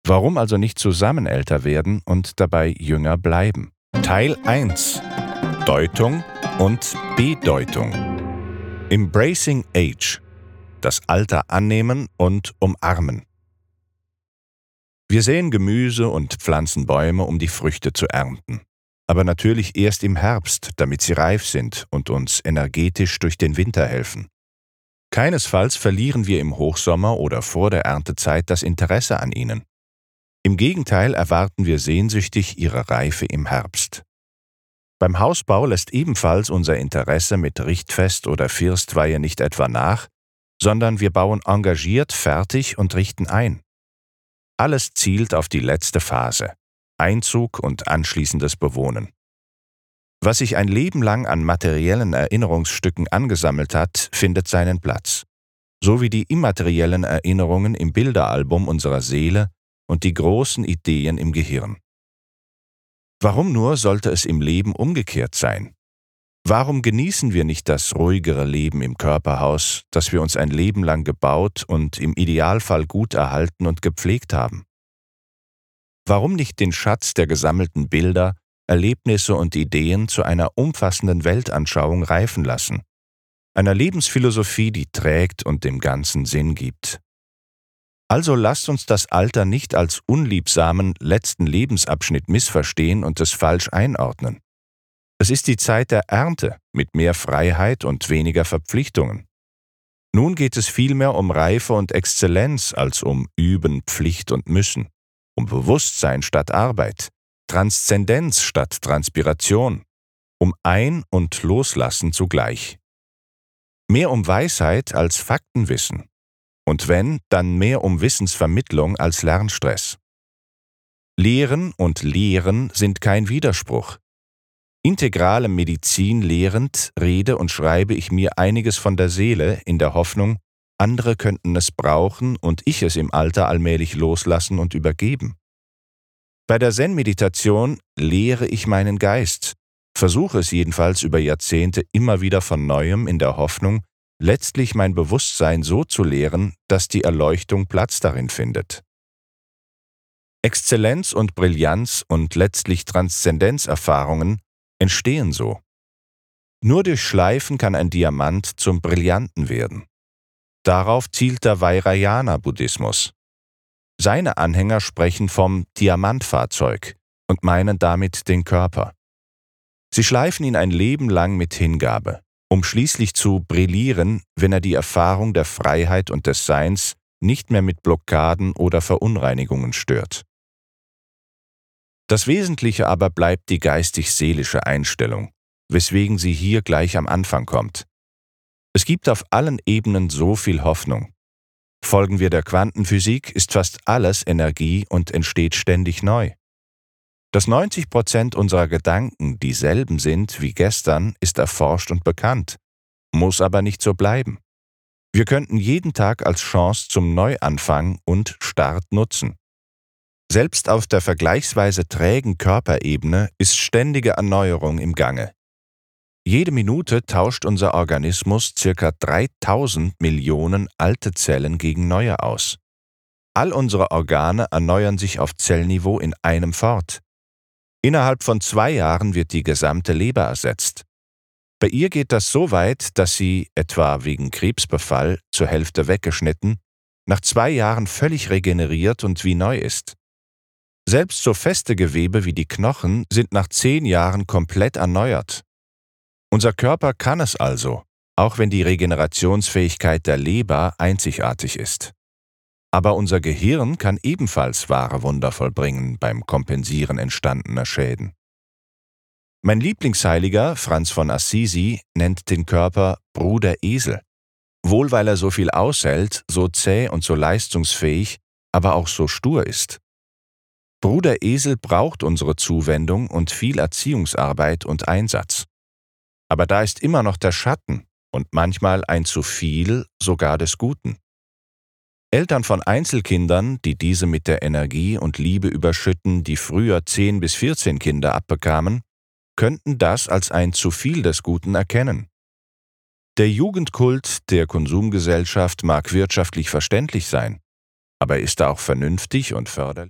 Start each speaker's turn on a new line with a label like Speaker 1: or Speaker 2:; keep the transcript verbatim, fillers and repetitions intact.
Speaker 1: Warum also nicht zusammen älter werden und dabei jünger bleiben? Teil eins: Deutung und Bedeutung. Embracing Age: Das Alter annehmen und umarmen. Wir säen Gemüse und pflanzen Bäume, um die Früchte zu ernten. Aber natürlich erst im Herbst, damit sie reif sind und uns energetisch durch den Winter helfen. Keinesfalls verlieren wir im Hochsommer oder vor der Erntezeit das Interesse an ihnen. Im Gegenteil erwarten wir sehnsüchtig ihre Reife im Herbst. Beim Hausbau lässt ebenfalls unser Interesse mit Richtfest oder Firstweihe nicht etwa nach, sondern wir bauen engagiert fertig und richten ein. Alles zielt auf die letzte Phase: Einzug und anschließendes Bewohnen. Was sich ein Leben lang an materiellen Erinnerungsstücken angesammelt hat, findet seinen Platz, so wie die immateriellen Erinnerungen im Bilderalbum unserer Seele und die großen Ideen im Gehirn. Warum nur sollte es im Leben umgekehrt sein? Warum genießen wir nicht das ruhigere Leben im Körperhaus, das wir uns ein Leben lang gebaut und im Idealfall gut erhalten und gepflegt haben? Warum nicht den Schatz der gesammelten Bilder, Erlebnisse und Ideen zu einer umfassenden Weltanschauung reifen lassen, einer Lebensphilosophie, die trägt und dem Ganzen Sinn gibt? Also lasst uns das Alter nicht als unliebsamen letzten Lebensabschnitt missverstehen und es falsch einordnen. Es ist die Zeit der Ernte mit mehr Freiheit und weniger Verpflichtungen. Nun geht es vielmehr um Reife und Exzellenz als um Üben, Pflicht und Müssen, um Bewusstsein statt Arbeit, Transzendenz statt Transpiration, um Ein- und Loslassen zugleich. Mehr um Weisheit als Faktenwissen. Und wenn, dann mehr um Wissensvermittlung als Lernstress. Lehren und Lehren sind kein Widerspruch. Integrale Medizin lehrend rede und schreibe ich mir einiges von der Seele in der Hoffnung, andere könnten es brauchen und ich es im Alter allmählich loslassen und übergeben. Bei der Zen-Meditation lehre ich meinen Geist, versuche es jedenfalls über Jahrzehnte immer wieder von Neuem in der Hoffnung, letztlich mein Bewusstsein so zu lehren, dass die Erleuchtung Platz darin findet. Exzellenz und Brillanz und letztlich Transzendenzerfahrungen entstehen so. Nur durch Schleifen kann ein Diamant zum Brillanten werden. Darauf zielt der Vajrayana-Buddhismus. Seine Anhänger sprechen vom Diamantfahrzeug und meinen damit den Körper. Sie schleifen ihn ein Leben lang mit Hingabe, um schließlich zu brillieren, wenn er die Erfahrung der Freiheit und des Seins nicht mehr mit Blockaden oder Verunreinigungen stört. Das Wesentliche aber bleibt die geistig-seelische Einstellung, weswegen sie hier gleich am Anfang kommt. Es gibt auf allen Ebenen so viel Hoffnung. Folgen wir der Quantenphysik, ist fast alles Energie und entsteht ständig neu. Dass neunzig Prozent unserer Gedanken dieselben sind wie gestern, ist erforscht und bekannt, muss aber nicht so bleiben. Wir könnten jeden Tag als Chance zum Neuanfang und Start nutzen. Selbst auf der vergleichsweise trägen Körperebene ist ständige Erneuerung im Gange. Jede Minute tauscht unser Organismus ca. dreitausend Millionen alte Zellen gegen neue aus. All unsere Organe erneuern sich auf Zellniveau in einem fort. Innerhalb von zwei Jahren wird die gesamte Leber ersetzt. Bei ihr geht das so weit, dass sie, etwa wegen Krebsbefall, zur Hälfte weggeschnitten, nach zwei Jahren völlig regeneriert und wie neu ist. Selbst so feste Gewebe wie die Knochen sind nach zehn Jahren komplett erneuert. Unser Körper kann es also, auch wenn die Regenerationsfähigkeit der Leber einzigartig ist. Aber unser Gehirn kann ebenfalls wahre Wunder vollbringen beim Kompensieren entstandener Schäden. Mein Lieblingsheiliger, Franz von Assisi, nennt den Körper Bruder Esel. Wohl weil er so viel aushält, so zäh und so leistungsfähig, aber auch so stur ist. Bruder Esel braucht unsere Zuwendung und viel Erziehungsarbeit und Einsatz. Aber da ist immer noch der Schatten und manchmal ein zu viel sogar des Guten. Eltern von Einzelkindern, die diese mit der Energie und Liebe überschütten, die früher zehn bis vierzehn Kinder abbekamen, könnten das als ein zu viel des Guten erkennen. Der Jugendkult der Konsumgesellschaft mag wirtschaftlich verständlich sein, aber ist er auch vernünftig und förderlich?